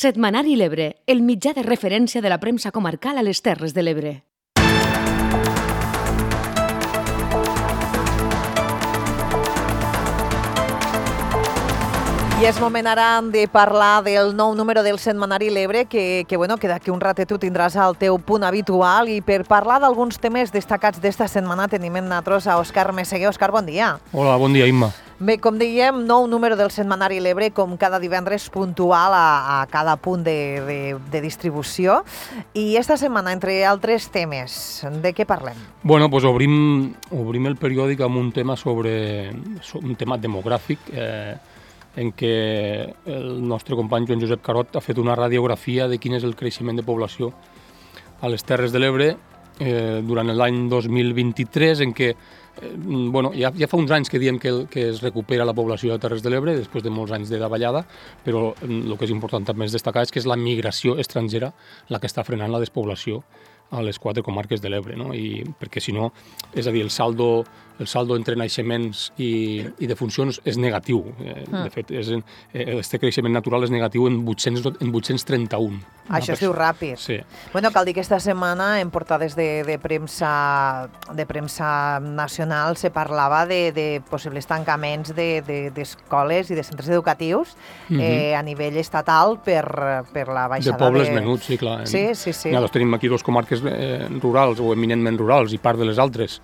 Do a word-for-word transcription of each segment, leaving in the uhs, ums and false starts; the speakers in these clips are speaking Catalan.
Setmanari l'Ebre, el mitjà de referència de la premsa comarcal a les Terres de l'Ebre. I és moment ara de parlar del nou número del Setmanari l'Ebre, que, que, bueno, que d'aquí un ratet tu tindràs al teu punt habitual. I per parlar d'alguns temes destacats d'esta setmana tenim en nosaltres a Òscar Meseguer. Òscar, bon dia. Hola, bon dia, Imma. Bé, com dèiem, nou número del Setmanari l'Ebre, com cada divendres puntual a, a cada punt de, de, de distribució. I esta setmana, entre altres temes, de què parlem? Bueno, doncs obrim, obrim el periòdic amb un tema sobre, sobre un tema demogràfic, eh, en què el nostre company Joan Josep Carot ha fet una radiografia de quin és el creixement de població a les Terres de l'Ebre eh, durant l'any dos mil vint-i-tres, en què eh, bueno, ja, ja fa uns anys que diem que, que es recupera la població de Terres de l'Ebre després de molts anys de davallada, però el que és important també és destacar és que és la migració estrangera la que està frenant la despoblació a les quatre comarques de l'Ebre, no? I perquè si no, és a dir, el saldo, el saldo entre naixements i, i defuncions és negatiu. Eh, mm. De fet, és en, eh, este creixement natural és negatiu en vuit-cents trenta-un. Això es diu ràpid. Sí. Bueno, cal dir que esta setmana en portades de, de, premsa, de premsa nacional se parlava de, de possibles tancaments d'escoles de, de, i de centres educatius mm -hmm. eh, a nivell estatal per, per la baixada de... pobles de... menuts, sí, clar. Sí, sí, sí. Nosaltres tenim aquí dues comarques eh, rurals o eminentment rurals i part de les altres.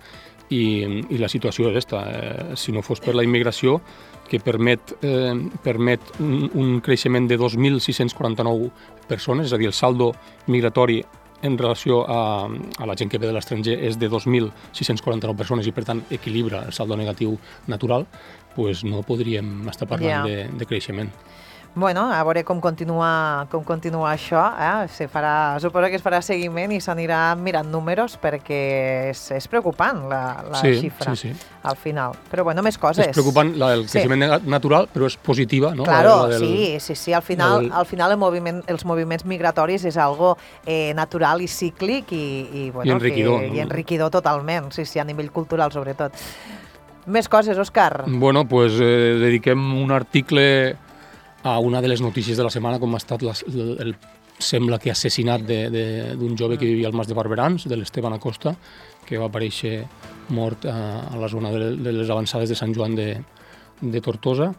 I, i la situació és esta. Eh, si no fos per la immigració, que permet, eh, permet un, un creixement de dos mil sis-cents quaranta-nou persones, és a dir, el saldo migratori en relació a, a la gent que ve de l'estranger és de dos mil sis-cents quaranta-nou persones i, per tant, equilibra el saldo negatiu natural, doncs no podríem estar parlant yeah. de, de creixement. Bueno, a veure com continua, com continua això. Eh? Se farà, suposo que es farà seguiment i s'anirà mirant números perquè és, és preocupant la, la sí, xifra sí, sí. al final. Però bueno, més coses. És preocupant la, el creixement sí. natural, però és positiva, no? Claro, la, la del, sí, sí, sí. Al final, del... al final el moviment, els moviments migratoris és algo eh, natural i cíclic i, i, bueno, I enriquidor. Que, no? I enriquidor totalment, sí, sí, a nivell cultural sobretot. Més coses, Òscar? Bueno, doncs eh, dediquem un article a una de les notícies de la setmana, com ha estat la, el, el sembla que assassinat d'un jove que vivia al Mas de Barberans, de l'Esteban Acosta, que va aparèixer mort a, a la zona de, de les avançades de Sant Joan de, de Tortosa,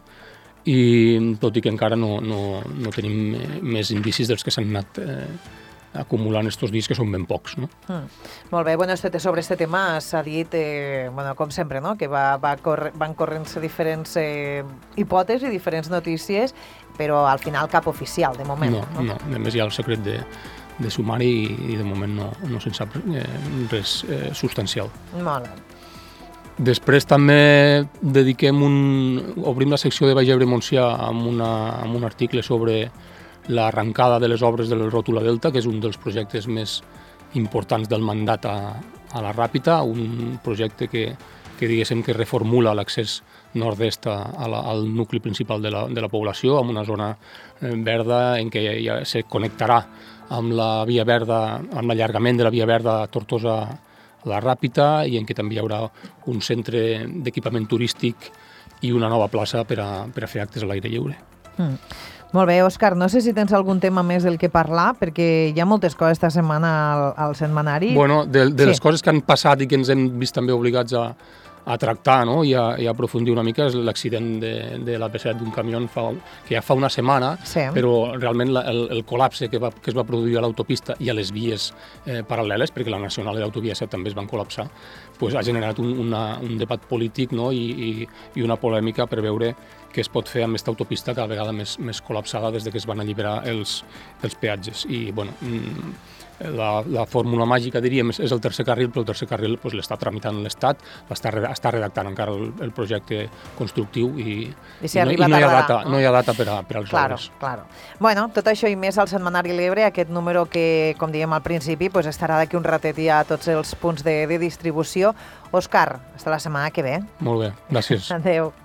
i tot i que encara no, no, no tenim més indicis dels que s'han anat eh, acumulant estos dies, que són ben pocs. No? Mm. Molt bé, bueno, este, sobre este tema s'ha dit, eh, bueno, com sempre, no? que va, va corre, van corrent-se diferents eh, hipòtesis i diferents notícies, però al final cap oficial, de moment. No, no, no. A més hi ha el secret de, de sumari i, i de moment no, no se'n sap eh, res eh, substancial. Molt bé. Després també dediquem un... obrim la secció de Baix Ebre Montsià amb, una, amb un article sobre l'arrencada de les obres del Ròtula Delta, que és un dels projectes més importants del mandat a, a la Ràpita, un projecte que, que diguéssim que reformula l'accés nord-est a la, al nucli principal de la, de la població, amb una zona verda en què ja se connectarà amb la via verda, amb l'allargament de la via verda a Tortosa a la Ràpita, i en què també hi haurà un centre d'equipament turístic i una nova plaça per a, per a fer actes a l'aire lliure. Mm. Molt bé, Òscar, no sé si tens algun tema més del que parlar, perquè hi ha moltes coses esta setmana al, al setmanari. Bueno, de, de sí. les coses que han passat i que ens hem vist també obligats a, a tractar, no? I, a, i a aprofundir una mica és l'accident de, de l'A P set d'un camió fa, que ja fa una setmana, sí. però realment la, el, el col·lapse que, va, que es va produir a l'autopista i a les vies eh, paral·leles, perquè la Nacional i l'Autovia set també es van col·lapsar, pues ha generat un, una, un debat polític, no? I, i, i una polèmica per veure què es pot fer amb aquesta autopista cada vegada més, més col·lapsada des de que es van alliberar els, els peatges. I, bueno, la, la fórmula màgica, diríem, és el tercer carril, però el tercer carril pues, l'està tramitant l'Estat, està, està redactant encara el, el projecte constructiu i, I, si i, no, i no, hi ha data, no? no hi ha data per, a, per als claro, obres. Claro. Bueno, tot això i més al Setmanari l'Ebre, aquest número que, com diem al principi, pues, estarà d'aquí un ratet ja a tots els punts de, de distribució. Òscar, fins la setmana que ve. Molt bé, gràcies. Adéu.